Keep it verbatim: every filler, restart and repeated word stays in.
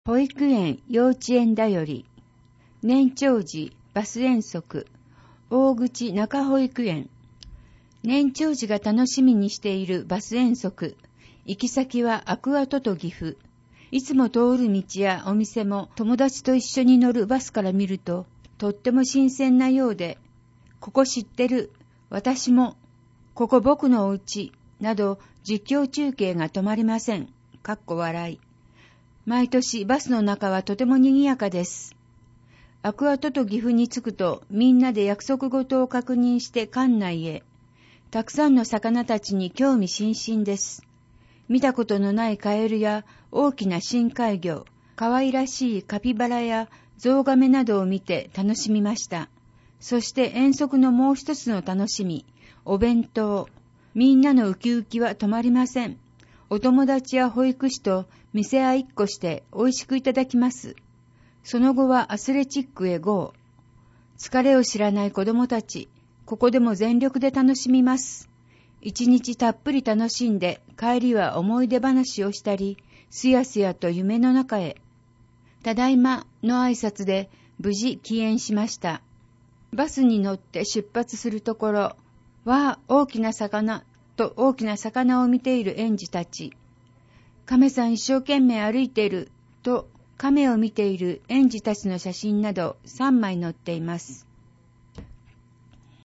保育園幼稚園だより、年長児バス遠足、大口中保育園。年長児が楽しみにしているバス遠足。行き先はアクアトト岐阜。いつも通る道やお店も友達と一緒に乗るバスから見ると、とっても新鮮なようで、ここ知ってる、私も、ここ僕のお家、など実況中継が止まりません。かっこ笑い。毎年バスの中はとても賑やかです。アクアトト岐阜に着くとみんなで約束事を確認して館内へ。たくさんの魚たちに興味津々です。見たことのないカエルや大きな深海魚、可愛らしいカピバラやゾウガメなどを見て楽しみました。そして遠足のもう一つの楽しみ、お弁当。みんなのウキウキは止まりません。お友達や保育士と店合いっこして美味しくいただきます。その後はアスレチックへ ゴー。疲れを知らない子供たち、ここでも全力で楽しみます。一日たっぷり楽しんで帰りは思い出話をしたり、すやすやと夢の中へ。ただいまの挨拶で無事帰園しました。バスに乗って出発するところ、わあ大きな魚と大きな魚を見ている園児たち。亀さん一生懸命歩いていると亀を見ている園児たちの写真などさんまい載っています。